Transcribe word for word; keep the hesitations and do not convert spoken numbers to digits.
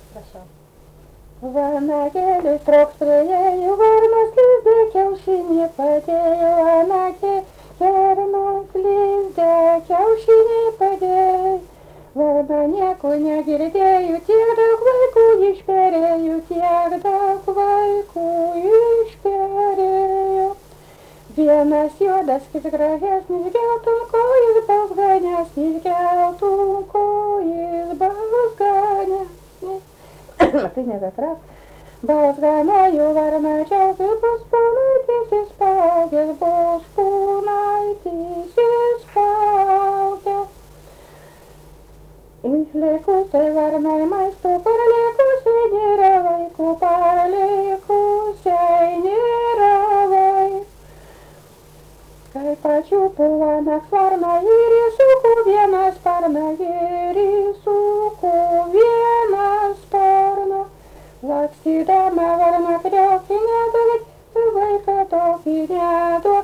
Prašau. Vanagėlis trokštelėjo, varnas lizde kiaušinį padėjo, anakė varnos lizde kiaušinį padėjo. Varna nieko negirdėjo, tiek daug vaikų išperėjo, tiek daug vaikų išperėjo. Vienas juodas, kitas gražesnis, geltonkojis balzganesnis, geltonkojis balzganesnis. Tai nebetras. Balzganojų varna džiaugiu, bus pūnaitys įspaugęs, bus pūnaitys įspaugęs. Išlikusiai varnai maisto, parlikusiai nėra vaikų, parlikusiai nėra vaikų. Kai pačiupo anas varna ir įsuko vieną sparną, ir įsuko vieną sparną. Lakstydama varna kriokė, neduok vaiką tokį, neduok